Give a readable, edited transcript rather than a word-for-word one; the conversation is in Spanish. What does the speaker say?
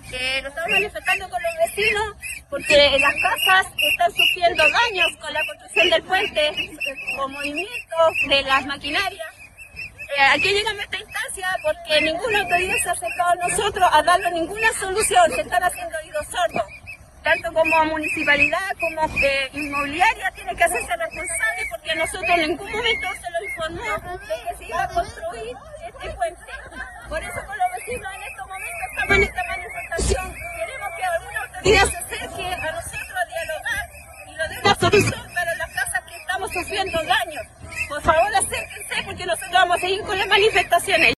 Lo estamos manifestando con los vecinos porque las casas están sufriendo daños con la construcción del puente, con movimientos de las maquinarias. Aquí llegamos a esta instancia porque ninguna autoridad se ha acercado a nosotros a darnos ninguna solución. Se están haciendo oídos sordos. Tanto como municipalidad como inmobiliaria tiene que hacerse responsable porque nosotros en ningún momento se lo informó de que se iba a construir este puente. Por eso con los vecinos en estos momentos estamos en esta manifestación. Queremos que alguna autoridad se acerque a nosotros a dialogar y nos dé una solución para las casas que estamos sufriendo daños. Por favor acérquense porque nosotros vamos a seguir con las manifestaciones.